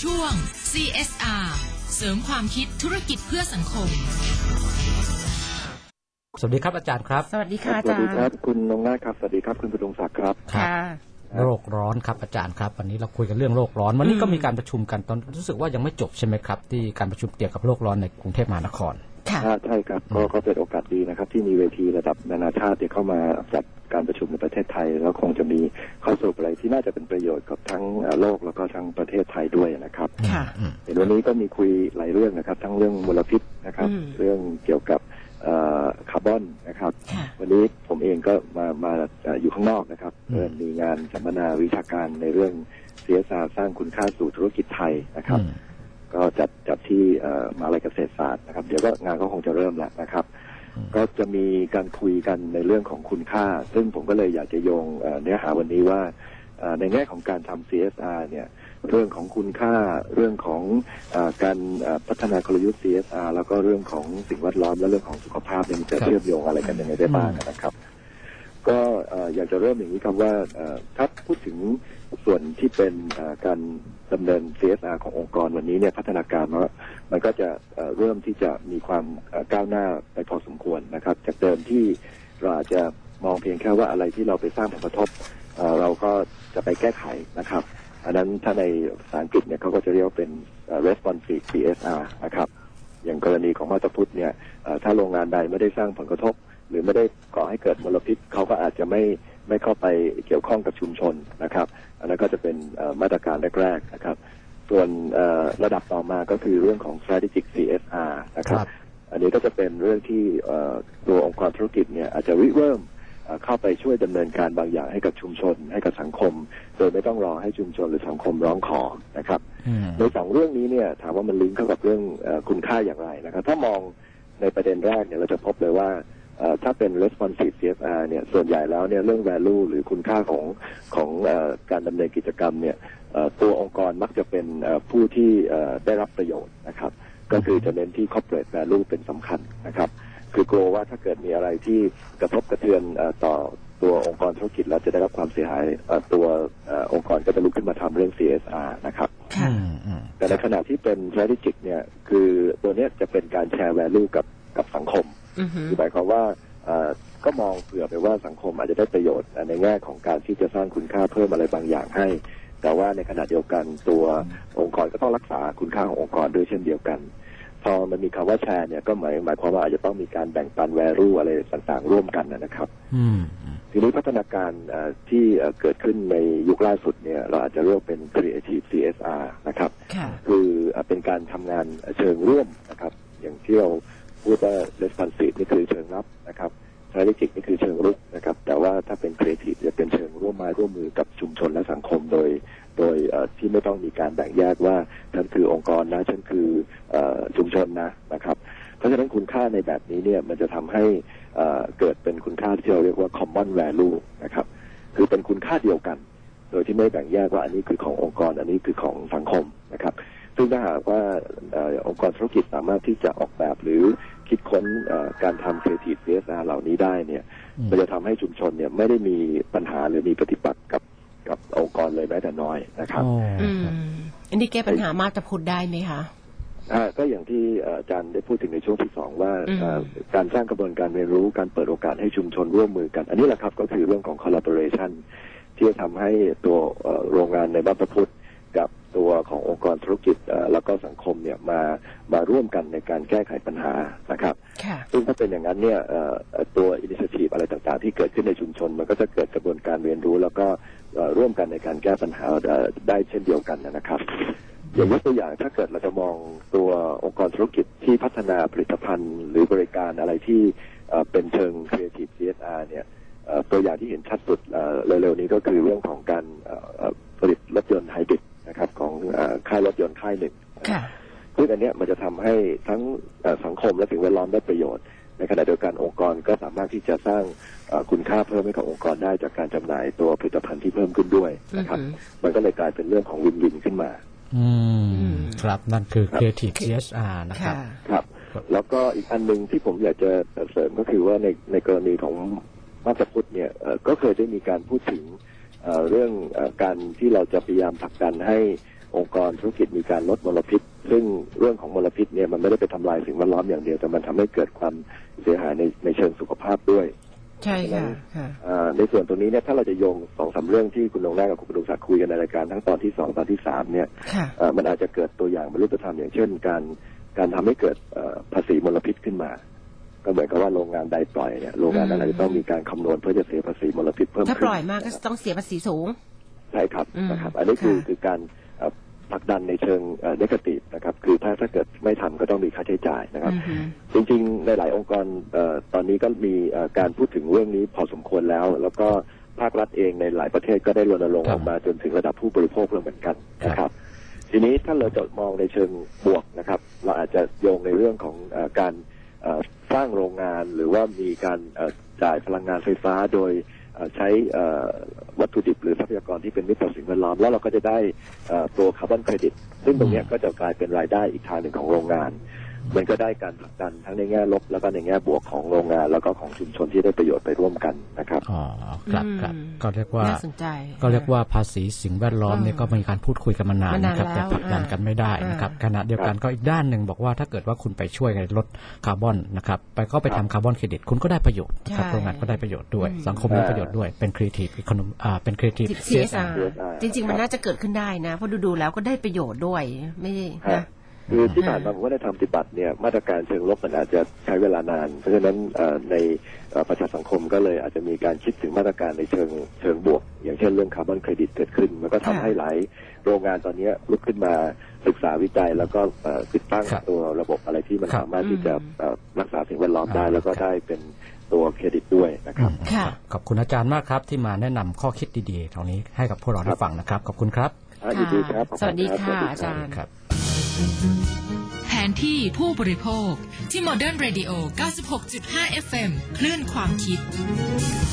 ช่วง CSR เสริมความคิดธุรกิจเพื่อสังคมสวัสดีครับอาจารย์ครับสวัสดีค่ะอาจารย์สวัสดีครับคุณนงนาถครับสวัสดีครับคุณประดงศักดิ์ครับค่ะโรคร้อนครับอาจารย์ครับวันนี้เราคุยกันเรื่องโลกร้อนวันนี้ก็มีการประชุมกันตอนรู้สึกว่ายังไม่จบใช่ไหมครับที่การประชุมเกี่ยวกับโลกร้อนในกรุงเทพมหานครใช่ครับก็เป็นโอกาสดีนะครับที่มีเวทีระดับนานาชาติเข้ามาจัดการประชุมในประเทศไทยแล้วคงจะมีข้อสรุปอะไรที่น่าจะเป็นประโยชน์กับทั้งโลกแล้วก็ทั้งประเทศไทยด้วยนะครับในวันนี้ก็มีคุยหลายเรื่องนะครับทั้งเรื่องมลพิษนะครับเรื่องเกี่ยวกับคาร์บอนนะครับวันนี้ผมเองก็มาอยู่ข้างนอกนะครับมีงานสัมมนาวิชาการในเรื่อง CSR สร้างคุณค่าสู่ธุรกิจไทยนะครับก็จัดที่มหาวิทยาลัยเกษตรศาสตร์นะครับเดี๋ยวก็งานก็คงจะเริ่มแล้วนะครับก็จะมีการคุยกันในเรื่องของคุณค่าซึ่งผมก็เลยอยากจะโยงเนื้อหาวันนี้ว่าในแง่ของการทำ CSR เนี่ยเรื่องของคุณค่าเรื่องของการพัฒนากลยุทธ์ CSR แล้วก็เรื่องของสิ่งแวดล้อมและเรื่องของสุขภาพเนี่ยมันจะเชื่อมโยงอะไรกันยังไงได้บ้างนะครับก็อยากจะเริ่มอย่างนี้ครับว่าถ้าพูดถึงส่วนที่เป็นการดำเนิน CSR ขององค์กรวันนี้เนี่ยพัฒนาการมันก็จะเริ่มที่จะมีความก้าวหน้าไปพอสมควรนะครับจากเดิมที่เราอาจจะมองเพียงแค่ว่าอะไรที่เราไปสร้างผลกระทบเราก็จะไปแก้ไขนะครับอันนั้นถ้าในภาษาอังกฤษเนี่ยเขาก็จะเรียกว่าเป็น responsive CSR นะครับอย่างกรณีของมาตาพุทธเนี่ยถ้าโรงงานใดไม่ได้สร้างผลกระทบหรือไม่ได้ก่อให้เกิดมลพิษเขาก็อาจจะไม่เข้าไปเกี่ยวข้องกับชุมชนนะครับอันนั้นก็จะเป็นมาตรการแรกๆนะครับส่วนระดับต่อมาก็คือเรื่องของ strategic CSR นะครับอันนี้ก็จะเป็นเรื่องที่ตัวองค์กรธุรกิจเนี่ยอาจจะริเริ่มเข้าไปช่วยดำเนินการบางอย่างให้กับชุมชนให้กับสังคมโดยไม่ต้องรอให้ชุมชนหรือสังคมร้องขอนะครับโดยสองเรื่องนี้เนี่ยถามว่ามันลิงก์เข้ากับเรื่องคุณค่าอย่างไรนะครับถ้ามองในประเด็นแรกเนี่ยเราจะพบเลยว่าถ้าเป็น responsive CSR เนี่ยส่วนใหญ่แล้วเนี่ยเรื่อง value หรือคุณค่าของการดำเนินกิจกรรมเนี่ยตัวองค์กรมักจะเป็นผู้ที่ได้รับประโยชน์นะครับก็คือจะเน้นที่ corporate value เป็นสำคัญนะครับคือกลัวว่าถ้าเกิดมีอะไรที่กระทบกระเทือนต่อตัวองค์กรธุรกิจแล้วจะได้รับความเสียหายตัวองค์กรก็จะลุกขึ้นมาทำเรื่อง CSR นะครับแต่ในขณะที่เป็น strategic เนี่ยคือตัวนี้จะเป็นการแชร์ value กับสังคมคือหมายความว่าก็มองเผื่อไปว่าสังคมอาจจะได้ประโยชน์ในแง่ของการที่จะสร้างคุณค่าเพิ่มอะไรบางอย่างให้แต่ว่าในขณะเดียวกันตัวองค์กรก็ต้องรักษาคุณค่าขององค์กรด้วยเช่นเดียวกันพอมันมีคำว่าแชร์เนี่ยก็หมายความว่าอาจจะต้องมีการแบ่งปัน value อะไรต่างๆร่วมกันนะครับทีนี้พัฒนาการที่เกิดขึ้นในยุคล่าสุดเนี่ยเราอาจจะเรียกเป็น creative CSR นะครับคือเป็นการทำงานเชิงร่วมนะครับอย่างที่เราพูดว่า responsive นี่คือเชิงรับนะครับ strategic นี่คือเชิงรุกนะครับแต่ว่าถ้าเป็น creative จะเป็นเชิงร่วมไม้ร่วมมือกับชุมชนและสังคมโดยที่ไม่ต้องมีการแบ่งแยกว่าฉันคือองค์กรนะฉันคือชุมชนนะครับเพราะฉะนั้นคุณค่าในแบบนี้เนี่ยมันจะทำให้เกิดเป็นคุณค่าที่เราเรียกว่า common value นะครับคือเป็นคุณค่าเดียวกันโดยที่ไม่แบ่งแยกว่าอันนี้คือขององค์กรอันนี้คือของสังคมนะครับซึ่งถ้าหากว่าองค์กรธุรกิจสามารถที่จะออกแบบหรือคิดค้นการทำ creative CSR เหล่านี้ได้เนี่ยมันจะทำให้ชุมชนเนี่ยไม่ได้มีปัญหาหรือมีปฏิปักษ์กับองค์กรเลยแม้แต่น้อยนะครับอันนี้แก้ปัญหามากจะพูดได้ไหมคะก็อย่างที่อาจารย์ได้พูดถึงในช่วงที่2ว่าการสร้างกระบวนการเรียนรู้การเปิดโอกาสให้ชุมชนร่วมมือกันอันนี้แหละครับก็คือเรื่องของ collaboration ที่จะทำให้ตัวโรงงานในบ้านพระพุทธกับตัวขององค์กรธุรกิจแล้วก็สังคมเนี่ยมาร่วมกันในการแก้ไขปัญหานะครับซึ่งถ้าเป็นอย่างนั้นเนี่ยตัว initiative อะไรต่างๆที่เกิดขึ้นในชุมชนมันก็จะเกิดกระบวนการเรียนรู้แล้วก็ร่วมกันในการแก้ปัญหาได้เช่นเดียวกันนะครับอย่างยกตัวอย่างถ้าเกิดเราจะมองตัวองค์กรธุรกิจที่พัฒนาผลิตภัณฑ์หรือบริการอะไรที่เป็นเชิง creative CSR เนี่ยตัวอย่างที่เห็นชัดสุดเร็วๆนี้ก็คือเรื่องของการผลิตรถยนต์ไฮบริดนะครับของค่ายรถยนต์ค่ายหนึ่งซึ่งอันนี้มันจะทำให้ทั้งสังคมและสิ่งแวดล้อมได้ประโยชน์ในขณะเดียวกันองค์กรก็สามารถที่จะสร้างคุณค่าเพิ่มให้กับองค์กรได้จากการจำหน่ายตัวผลิตภัณฑ์ที่เพิ่มขึ้นด้วยนะครับมันก็เลยกลายเป็นเรื่องของวินๆขึ้นมาครับนั่นคือ creative CSR นะครับครับแล้วก็อีกอันนึงที่ผมอยากจะเสริมก็คือว่าในกรณีของมาตาพุทธเนี่ยก็เคยได้มีการพูดถึงเรื่องการที่เราจะพยายามผลักดันให้องค์กรธุรกิจมีการลดมลพิษซึ่งเรื่องของมลพิษเนี่ยมันไม่ได้ไปทำลายสิ่งแวดล้อมอย่างเดียวแต่มันทำให้เกิดความเสียหายในเชิงสุขภาพด้วยใช่ค่ะในส่วนตรงนี้เนี่ยถ้าเราจะโยง2-3เรื่องที่คุณนงนากับคุณประดุกศักดิ์คุยกันในรายการทั้งตอนที่2ตอนที่3เนี่ยมันอาจจะเกิดตัวอย่างบรรลุธรรมอย่างเช่นการทำให้เกิดภาษีมลพิษขึ้นมาก็เหมือนกับว่าโรงงานใดปล่อยเนี่ยโรงงานอะไรจะต้องมีการคำนวณเพื่อจะเสียภาษีมลพิษเพิ่มขึ้นถ้าปล่อยมากก็ต้องเสียภาษีสูงใช่ครับนะครับอันนี้คือการผลักดันในเชิงเนกาทีฟนะครับคือถ้าเกิดไม่ทำก็ต้องมีค่าใช้จ่ายนะครับจริงๆในหลายองค์กรตอนนี้ก็มีการพูดถึงเรื่องนี้พอสมควรแล้วก็ภาครัฐเองในหลายประเทศก็ได้รณรงค์ออกมาจนถึงระดับผู้บริโภคแล้วเหมือนกันนะครับทีนี้ถ้าเราจะมองในเชิงบวกนะครับเราอาจจะโยงในเรื่องของการสร้างโรงงานหรือว่ามีการจ่ายพลังงานไฟฟ้าโดยใช้วัตถุดิบหรือทรัพยากรที่เป็นมิตรต่อสิ่งแวดล้อมแล้วเราก็จะได้ตัวคาร์บอนเครดิตซึ่งตรงนี้ก็จะกลายเป็นรายได้อีกทางหนึ่งของโรงงานมันก็ได้การผลักดันทั้งในแง่ลบแล้วก็ในแง่บวกของโรงงานแล้วก็ของชุมชนที่ได้ประโยชน์ไปร่วมกันนะครับอ๋อครับก็เรียกว่าน่าสนใจก็เรียกว่าภาษีสิ่งแวดล้อมเนี่ยก็มีการพูดคุยกันมานานนะครับแต่ผลักดันกันไม่ได้นะครับขณะเดียวกันก็อีกด้านหนึ่งบอกว่าถ้าเกิดว่าคุณไปช่วยลดคาร์บอนนะครับไปทำคาร์บอนเครดิตคุณก็ได้ประโยชน์นะครับโรงงานก็ได้ประโยชน์ด้วยสังคมได้ประโยชน์ด้วยเป็นครีเอทีฟอีโคโนมีเป็นครีเอทีฟ CSR จริงๆมันน่าจะเกิดขึ้นได้นะเพราะดูแล้วก็ได้ประโยชน์ด้วยไม่นะคือที่ผ่านมาผมว่าในทางปฏิบัติเนี่ยมาตรการเชิงลบมันอาจจะใช้เวลานานเพราะฉะนั้นในประชาสังคมก็เลยอาจจะมีการคิดถึงมาตรการในเชิงบวกอย่างเช่นเรื่องคาร์บอนเครดิตเกิดขึ้นมันก็ทำให้หลายโรงงานตอนนี้ลุกขึ้นมาศึกษาวิจัยแล้วก็ติดตั้งตัวระบบอะไรที่มันสามารถที่จะรักษาสิ่งแวดล้อมได้แล้วก็ได้เป็นตัวเครดิตด้วยนะครับขอบคุณอาจารย์มากครับที่มาแนะนำข้อคิดดีๆตรงนี้ให้กับพวกเราได้ฟังนะครับขอบคุณครับสวัสดีค่ะอาจารย์แผนที่ผู้บริโภคที่ Modern Radio 96.5 FM คลื่นความคิด